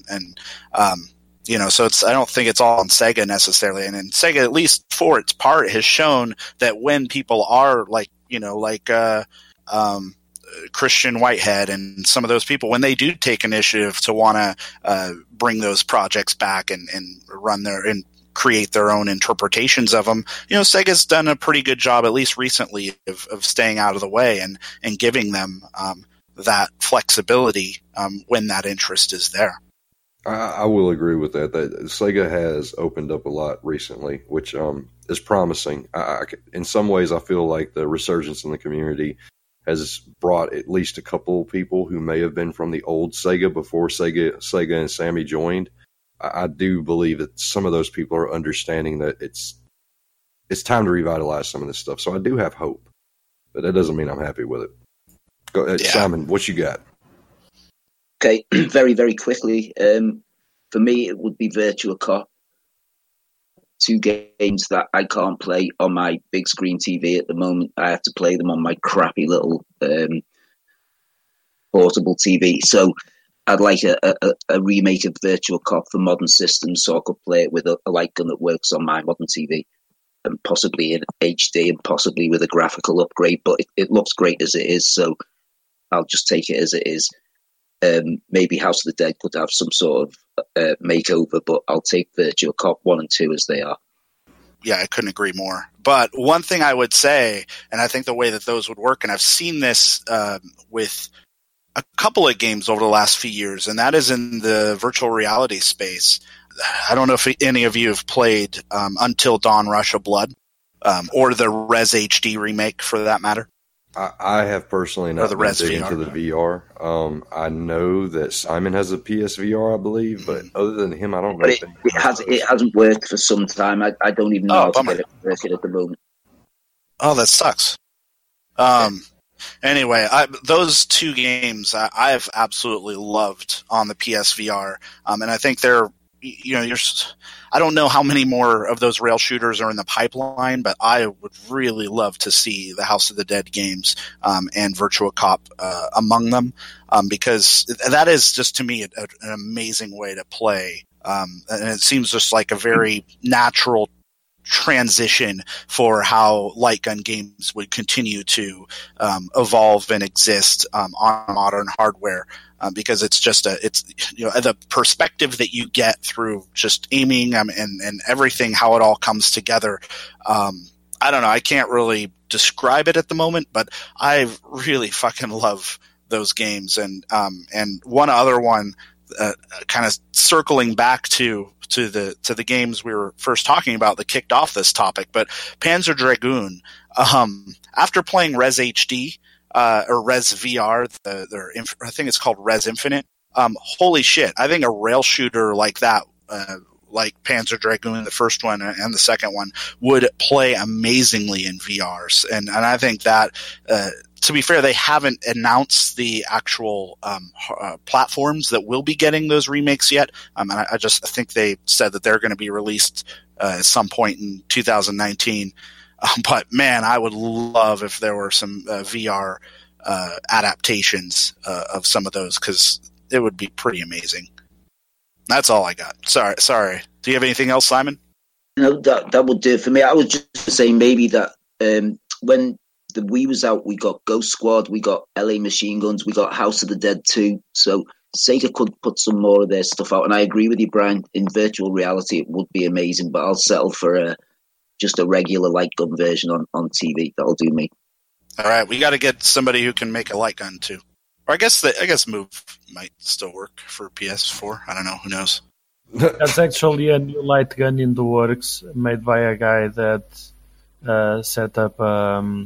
I don't think it's all on Sega necessarily. And then Sega, at least for its part, has shown that when people are Christian Whitehead and some of those people, when they do take initiative to want to bring those projects back and run and create their own interpretations of them, Sega's done a pretty good job, at least recently, of staying out of the way and giving them that flexibility when that interest is there. I will agree with that. Sega has opened up a lot recently, which is promising. In some ways, I feel like the resurgence in the community has brought at least a couple people who may have been from the old Sega before Sega and Sammy joined. I do believe that some of those people are understanding that it's time to revitalize some of this stuff. So I do have hope, but that doesn't mean I'm happy with it. Go ahead, yeah. Simon, what you got? Okay, very, very quickly. For me, it would be Virtua Cop. 2 games that I can't play on my big screen TV at the moment. I have to play them on my crappy little portable TV. So I'd like a remake of Virtua Cop for modern systems, so I could play it with a light gun that works on my modern TV, and possibly in HD and possibly with a graphical upgrade. But it looks great as it is, so I'll just take it as it is. Maybe House of the Dead could have some sort of makeover, but I'll take Virtua Cop 1 and 2 as they are. Yeah, I couldn't agree more. But one thing I would say, and I think the way that those would work, and I've seen this with a couple of games over the last few years, and that is in the virtual reality space. I don't know if any of you have played Until Dawn Rush of Blood, or the Res HD remake for that matter. I have personally not the been Res big VR. into the VR. I know that Simon has a PSVR, I believe, but other than him, I don't know. But it hasn't worked for some time. I don't even know how to bummer. get it working at the moment. Oh, that sucks. Anyway, those two games I've absolutely loved on the PSVR, and I think they're, I don't know how many more of those rail shooters are in the pipeline, but I would really love to see the House of the Dead games and Virtua Cop among them, because that is just, to me, an amazing way to play, and it seems just like a very natural transition for how light gun games would continue to evolve and exist on modern hardware, because it's just the perspective that you get through just aiming and everything, how it all comes together. I don't know, I can't really describe it at the moment, but I really fucking love those games. And one other one, kind of circling back to the games we were first talking about that kicked off this topic, but Panzer Dragoon, after playing Res HD, or Res VR, I think it's called Res Infinite, holy shit, I think a rail shooter like that, like Panzer Dragoon, the first one and the second one, would play amazingly in VRs. And I think that, to be fair, they haven't announced the actual platforms that will be getting those remakes yet. And I think they said that they're going to be released at some point in 2019. But man, I would love if there were some VR adaptations of some of those, because it would be pretty amazing. That's all I got. Sorry. Do you have anything else, Simon? No, that would do it for me. I was just saying maybe that when the Wii was out, we got Ghost Squad, we got LA Machine Guns, we got House of the Dead 2. So Sega could put some more of their stuff out. And I agree with you, Brian. In virtual reality, it would be amazing. But I'll settle for just a regular light gun version on TV. That'll do me. All right, we got to get somebody who can make a light gun too. Or I guess Move might still work for PS4. I don't know. Who knows? That's actually a new light gun in the works, made by a guy that set up one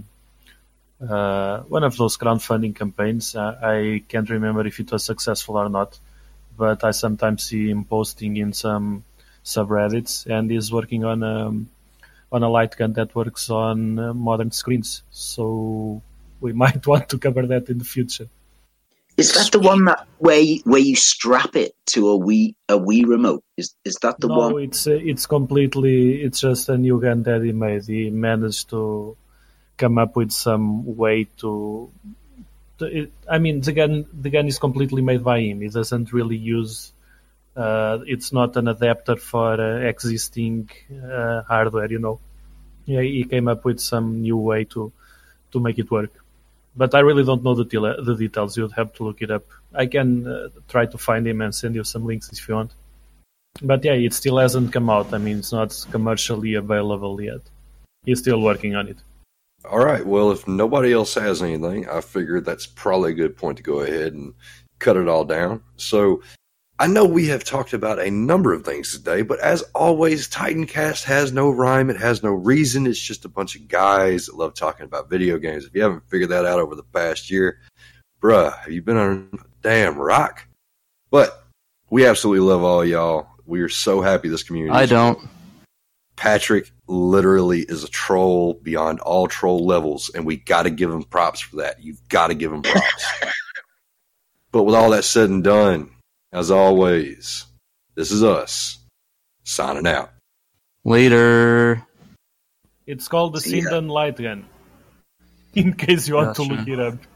of those crowdfunding campaigns. I can't remember if it was successful or not, but I sometimes see him posting in some subreddits, and he's working on a light gun that works on modern screens. So we might want to cover that in the future. Is that the one where you strap it to a Wii remote? Is that the one? No, it's completely. It's just a new gun that he made. He managed to come up with some way to. The gun is completely made by him. He doesn't really use. It's not an adapter for existing hardware. Yeah, he came up with some new way to make it work. But I really don't know the details. You'd have to look it up. I can try to find him and send you some links if you want. But yeah, it still hasn't come out. I mean, it's not commercially available yet. He's still working on it. All right. Well, if nobody else has anything, I figured that's probably a good point to go ahead and cut it all down. So I know we have talked about a number of things today, but as always, Titancast has no rhyme. It has no reason. It's just a bunch of guys that love talking about video games. If you haven't figured that out over the past year, bruh, have you been on a damn rock? But we absolutely love all y'all. We are so happy this community. I don't. Patrick literally is a troll beyond all troll levels, and we got to give him props for that. You've got to give him props. But with all that said and done, as always, this is us, signing out. Later. It's called the Sindan Light Gun, in case you want to look it up.